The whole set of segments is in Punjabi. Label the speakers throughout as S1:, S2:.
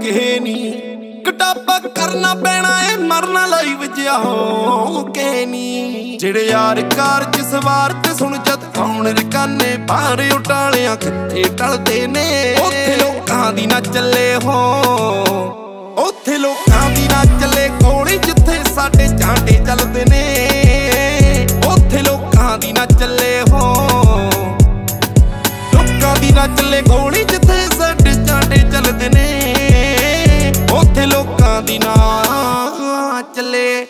S1: ਹੋਣਗੇ ਨੀ ਕਟਾਪਾ ਕਰਨਾ ਪੈਣਾ ਏ ਮਰਨਾ ਲਾਈਵ ਜਿਹਾ ਹੋਗੇ ਨੀ ਜਿਹੜੇ ਯਾਰ ਕਾਰ ਚ ਸਵਾਰ ਤੇ ਸੁਣ ਜਦ ਕੌਣ ਰਕਾਨੇ ਬਾਹਰ ਉਟਾਲਿਆਂ ਕਿੱਥੇ ਟਲਦੇ ਨੇ ਉੱਥੇ ਲੋਕਾਂ ਦੀ ਨਾ ਚੱਲੇ ਹੋ ਉੱਥੇ ਲੋਕਾਂ ਦੀ ਨਾ ਚੱਲੇ ਗੋਲੀ ਜਿੱਥੇ ਸਾਡੇ ਝਾਂਡੇ ਚੱਲਦੇ ਨੇ ਉੱਥੇ ਲੋਕਾਂ ਦੀ ਨਾ ਚੱਲੇ ਹੋ ਲੋਕਾਂ ਦੀ ਨਾ ਚੱਲੇ ਗੋਲੀ ਜਿੱਥੇ ਸਾਡੇ ਝਾਂਡੇ ਚੱਲਦੇ ਨੇ ਉੱਥੇ ਲੋਕਾਂ ਦੀ ਨਾ ਚੱਲੇ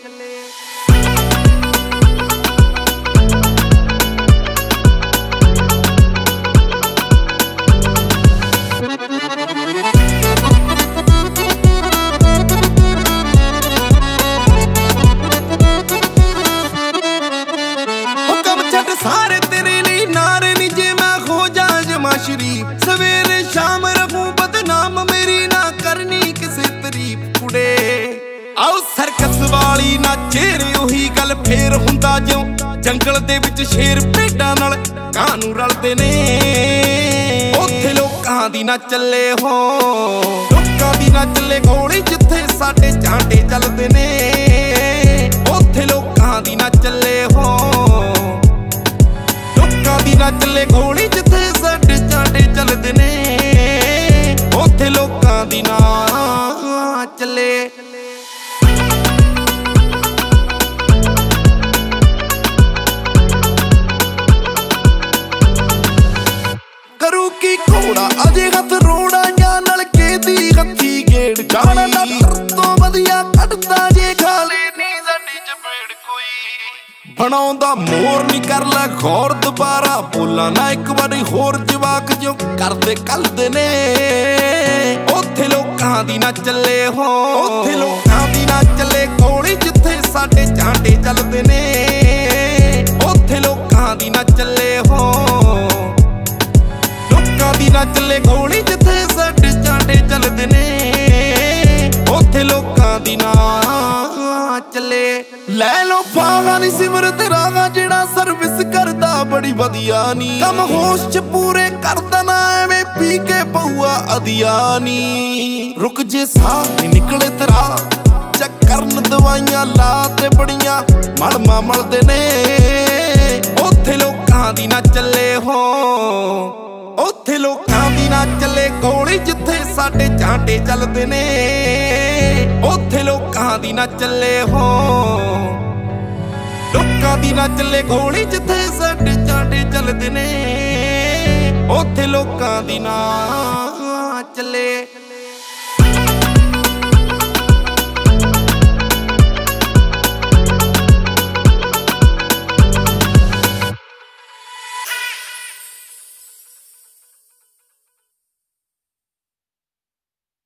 S1: ਸਾਰੇ ਤੇਰੇ ਲਈ ਨਾਰੇ ਨੀ ਜੇ ਮੈਂ ਹੋ ਜਾ ਜਮਾ ਸ਼ਰੀਫ ਸਵੇਰੇ ਸ਼ਾਮ ਰਹੂੰ ਬਦਨਾਮ ਮੇਰੀ ਨਾ ਕਰਨੀ ਕਿਸੇ ਤਾਰੀਫ ਕੁੜੇ ਆਓ ਸਰਕਸ ਵਾਲੀ ਨਾਚੇ ਰੇ ਉਹੀ ਗੱਲ ਫੇਰ ਹੁੰਦਾ ਜਿਉਂ ਜੰਗਲ ਦੇ ਵਿੱਚ ਸ਼ੇਰ ਭੇਡਾਂ ਨਾਲ ਕਾਂ ਨੂੰ ਰਲਦੇ ਨੇ ਉੱਥੇ ਲੋਕਾਂ ਦੀ ਨਾ ਚੱਲੇ ਹੋ ਲੋਕਾਂ ਦੀ ਨਾ ਚੱਲੇ ਗੋਲੀ ਜਿੱਥੇ ਸਾਡੇ ਝਾਂਡੇ ਚੱਲਦੇ ਨੇ ਉੱਥੇ ਲੋਕਾਂ ਦੀ ਨਾ ਚੱਲੇ ਹੋ ਦੀ ਨਾ ਚੱਲੇ ਗੋਲੀ ਜਿੱਥੇ ਸਾਡੇ ਝਾਂਡੇ ਚੱਲਦੇ ਨੇ ਉੱਥੇ ਲੋਕਾਂ ਦੀ ਨਾ ਚੱਲੇ ਕਰੂ ਕੀ ਘੋੜਾ ਅਜੇ ਹੱਥ ਰੋੜਾ ਜਾਂ ਨਲਕੇ ਦੀ ਹੱਥੀ ਗੇੜ ਜਾਣਾ ਡਾਕਟਰ ਤੋਂ ਵਧੀਆ ਕੱਢਦਾ ਜੇ ਖਾਲੇ ਨੀ ਸਾਡੀ ਚਪੇੜ ਕੋਈ ਬਣਾਉਂਦਾ ਮੋਰ ਨੀ ਕਰ ਲੈ ਗੌਰ ਦੁਬਾਰਾ ਬੋਲਾਂ ਨਾ ਇੱਕ ਵਾਰੀ ਹੋਰ ਜਵਾਕ ਜੋ ਕਰਦੇ ਕੱਲਦੇ ਨੇ ਉੱਥੇ ਲੋਕਾਂ ਦੀ ਨਾ ਚੱਲੇ ਹੋ ਉੱਥੇ ਲੋਕਾਂ ਦੀ ਨਾ ਚੱਲੇ ਗੋਲੀ ਜਿੱਥੇ ਸਾਡੇ ਝਾਂਡੇ ਚੱਲਦੇ ਨੇ ਉੱਥੇ ਲੋਕਾਂ ਦੀ ਨਾ ਚੱਲੇ ਹੋ ਲੋਕਾਂ ਦੀ ਨਾ ਚੱਲੇ ਗੋਲੀ ਜਿੱਥੇ ਸਾਡੇ ਝਾਂਡੇ ਚੱਲਦੇ ਨੇ ਉੱਥੇ ਲੋਕਾਂ ਦੀ ਨਾ ਚੱਲੇ ਲੈ ਲੋ ਫਾਹਾਂ ਨੀ ਸਿਮਰਤ ਰਾਹਾਂ ਜਿਹੜਾ ਸਰਵਿਸ ਕਰਦਾ ਬੜੀ ਵਧੀਆ ਨੀ ਕੰਮ ਹੋਸ਼ ਚ ਪੂਰੇ ਕਰਦਾ ਨਾ ਐਵੇਂ ਪੀ ਕੇ ਪਊਆ ਅਧਿਆ ਨੀ ਰੁਕ ਜੇ ਸਾਹ ਨੀ ਨਿਕਲੇ ਤੇਰਾ ਚੈੱਕ ਕਰਨ ਦਵਾਈਆਂ ਲਾ ਤੇ ਬੜੀਆਂ ਮਲਮਾ ਮਲਦੇ ਨੇ ਉੱਥੇ ਲੋਕਾਂ ਦੀ ਨਾ ਚੱਲੇ ਹੋ ਉੱਥੇ ਲੋਕਾਂ ਦੀ ਨਾ ਚੱਲੇ ਗੋਲੀ ਜਿੱਥੇ ਸਾਡੇ ਝਾਂਡੇ ਚੱਲਦੇ ਨੇ ਉੱਥੇ ਲੋਕਾਂ ਦੀ ਨਾ ਚੱਲੇ ਹੋ ਲੋਕਾਂ ਦੀ ਨਾ ਚੱਲੇ ਗੋਲੀ ਜਿੱਥੇ ਸਾਡੇ ਝਾਂਡੇ ਚੱਲਦੇ ਨੇ ਉੱਥੇ ਲੋਕਾਂ ਦੀ ਨਾ ਚੱਲੇ